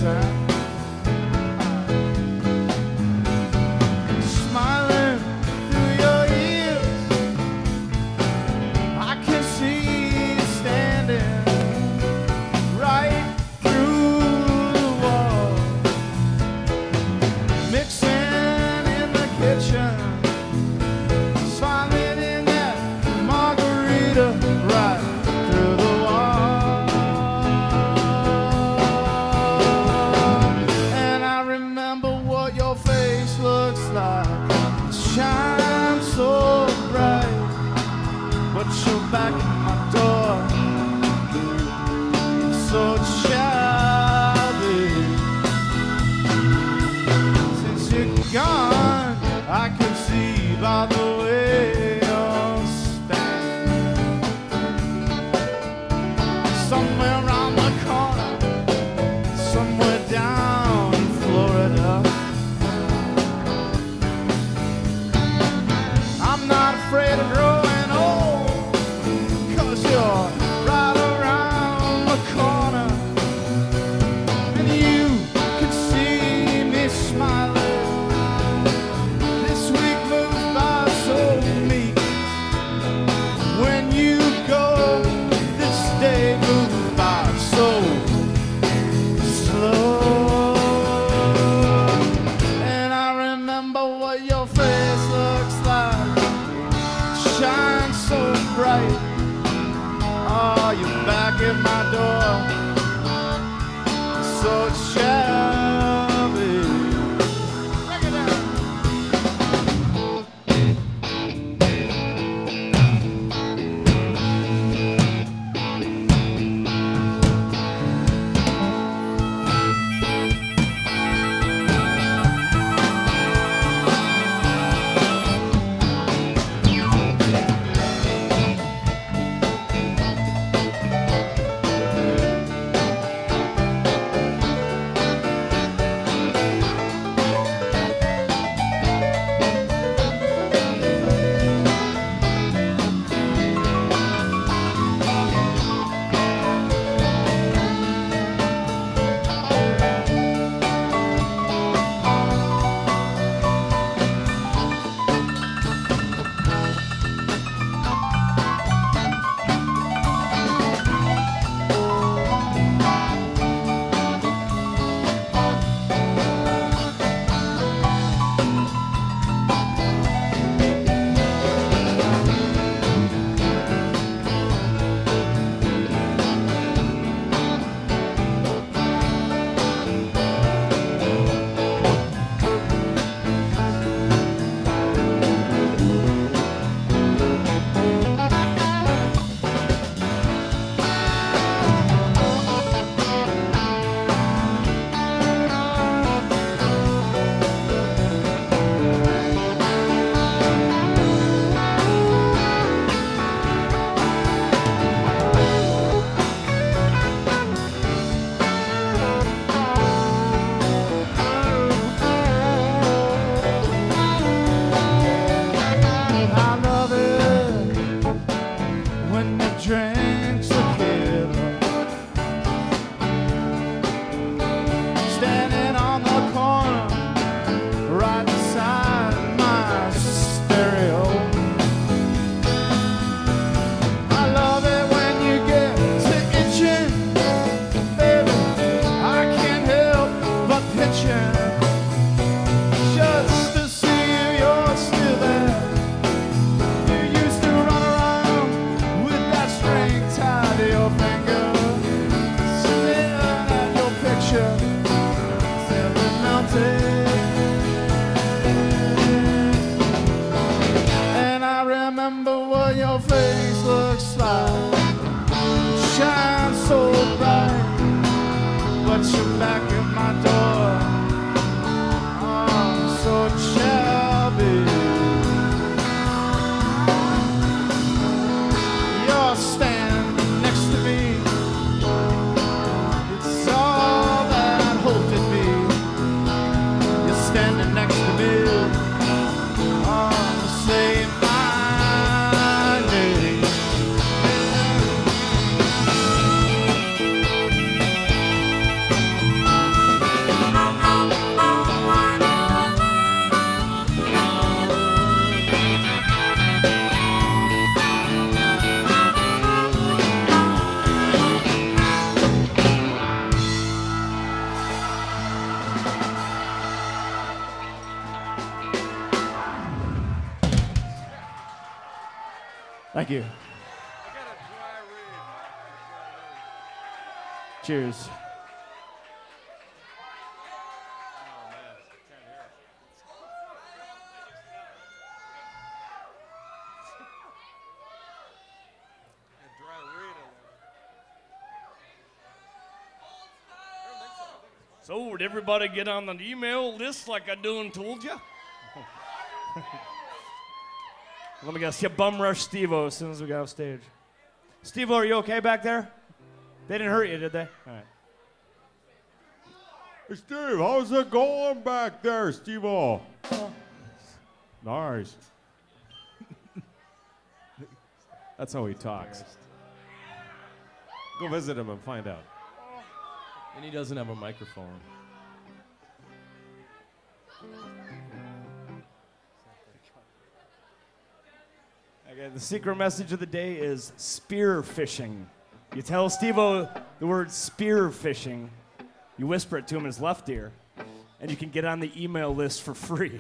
time. Smiling through your ears, I can see you standing right through the wall, mixing in the kitchen, smiling in that margarita right through the wall. And I remember what your face looks like. It shines so bright, but you're back at my door, so shabby. Since you're gone, I can see by the way you're standing. Somewhere around the corner, somewhere down in Florida. I'm not afraid of growing old, 'cause you're right around the corner. And you can see me smiling. This week moves by so meek. When you go, this day moves by so slow. And I remember what your face looks like. Shines so bright. Oh, you're back at my door, so shabby. Break it down. I love it when the drinks are killer, standing on the corner right beside my stereo. I love it when you get to itching, baby. I can't help but pitching just to see if you're still there. You used to run around with that string tied to your finger, staring at your picture till it melted. And I remember what your face looks like. Shines so bright, but you're back at my door. Oh, so shabby. You're standing next to me. It's all that hope in me. You're standing next to me. Oh, say my name. Thank you. Cheers. So, did everybody get on the email list like I done told you? Let me guess, you bum rush Steve-O as soon as we got off stage. Steve-O, are you okay back there? They didn't hurt you, did they? All right. Hey, Steve, how's it going back there, Steve-O? Nice. That's how he talks. Go visit him and find out. And he doesn't have a microphone. Okay, the secret message of the day is spear fishing. You tell Steve-O the word spear fishing, you whisper it to him in his left ear, and you can get on the email list for free.